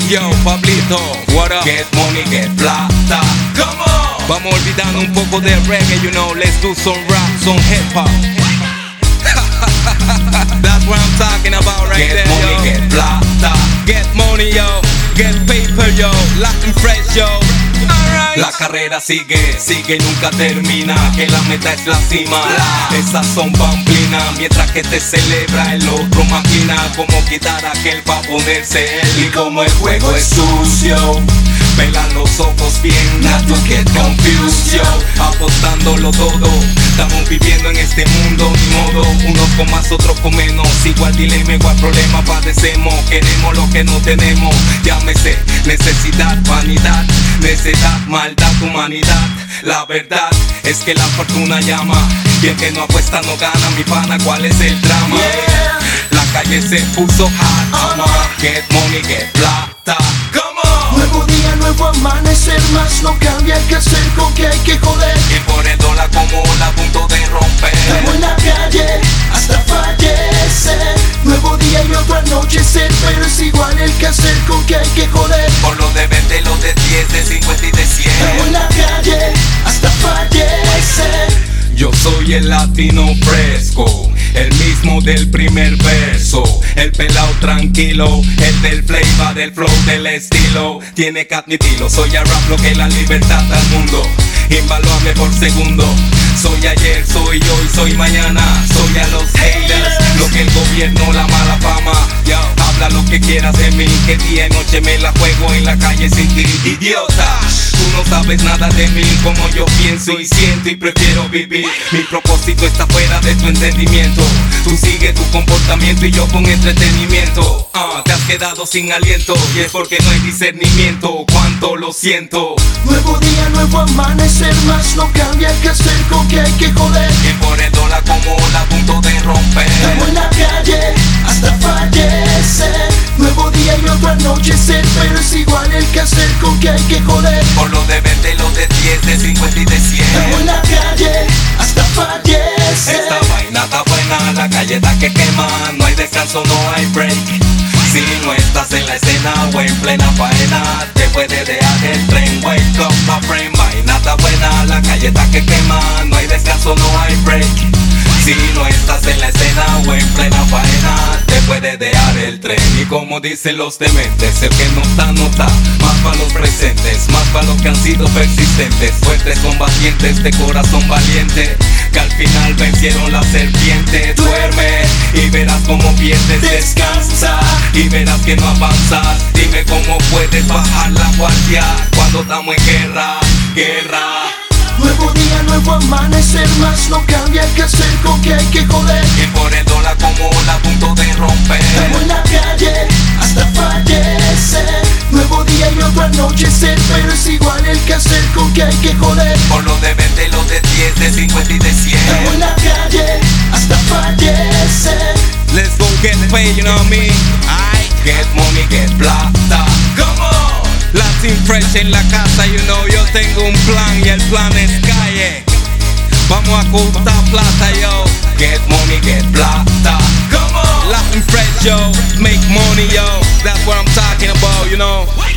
Yo, Pablito, what up? Get money, get plata. Come on. Vamos olvidando un poco de reggae, you know. Let's do some rap, some hip hop. That's what I'm talking about right Get there, money, yo. get plata. Get money, yo. Get paper, yo. Latin fresh, yo. Alright. La carrera sigue, sigue y nunca termina. Que la meta es la cima. Esas son pamplinas. Mientras que te celebra, el otro maquina cómo quitar a aquel pa' ponerse él. Y como el juego es sucio, velan los ojos bien, not to get confused, yo. Apostándolo todo, estamos viviendo en este mundo, ni modo. Unos con más, otros con menos. Igual dilema, igual problema padecemos. Queremos lo que no tenemos. Llámese necesidad, vanidad, necedad, maldad, humanidad. La verdad es que la fortuna llama, y el que no apuesta no gana. Mi pana, ¿cuál es el drama? La calle se puso hot, get money, get plata. Come on. Nuevo día, nuevo amanecer, más no cambia que hacer, con que hay que joder. Y por el dólar como ola a punto de romper. Estamos en la calle hasta fallecer. Nuevo día y otro anochecer, pero es igual el que hacer, con que hay que joder. Por los de 20, los de 10, de 50 y de 100. Estamos en la calle hasta fallecer. Yo soy el latino fresco, el mismo del primer verso. El pelao tranquilo, el del flavor, del flow, del estilo. Tiene que admitirlo, soy a rap lo que la libertad al mundo. Invaluable por segundo. Soy ayer, soy hoy, soy mañana. Soy a los haters, lo que el gobierno, la mala fama. Yo, habla lo que quieras de mí, que día y noche me la juego en la calle sin ti. Idiota, tú no sabes nada de mí, como yo pienso y siento y prefiero vivir. Mi propósito está fuera de tu entendimiento. Tú sigue tu comportamiento y yo con entretenimiento. Te has quedado sin aliento y es porque no hay discernimiento. Cuánto lo siento. Nuevo día, nuevo amanecer, más no cambia que hacer, con que hay que joder. Y por el dólar como ola a punto de romper. Estamos en la calle hasta fallecer. Nuevo día y otro anochecer, pero es igual el que hacer, con que hay que joder. Por los de 20, los de 10, de 50 y de 100. Estamos en la calle hasta fallecer. Esta vaina está buena, la calle está que quema. No hay descanso, no hay break. Si no estás en la escena o en plena faena, te puede dejar el tren. Wake up, my friend, vaina está buena, la calle está que quema. No hay descanso, no hay break. Si no estás en la escena o en plena faena, te puede dejar el tren. Y como dicen los dementes, el que no está, no está. Más para los presentes, más para los que han sido persistentes. Fuertes combatientes de corazón valiente, que al final vencieron la serpiente. Duerme y verás cómo pierdes. Descansa y verás que no avanzas. Dime cómo puedes bajar la guardia cuando estamos en guerra, guerra. Nuevo día, nuevo amanecer, más no cambia que hacer, con que hay que joder. Y por el dólar como ola a punto de romper. Estamos en la calle hasta fallecer. Nuevo día y otro anochecer, pero es igual el que hacer, con que hay que joder. Por los de 20, los de 10, de 50 y de 100. Estamos en la calle hasta fallecer. Let's go get paid, you know what I mean? Aight. Get money, get plata. Come on. Latin fresh en la casa, you know. Yo tengo un plan y el plan es calle. Vamos a cortar plata, yo. Get money, get plata. Come on. Latin fresh, yo. Make money, yo. That's what I'm talking about, you know.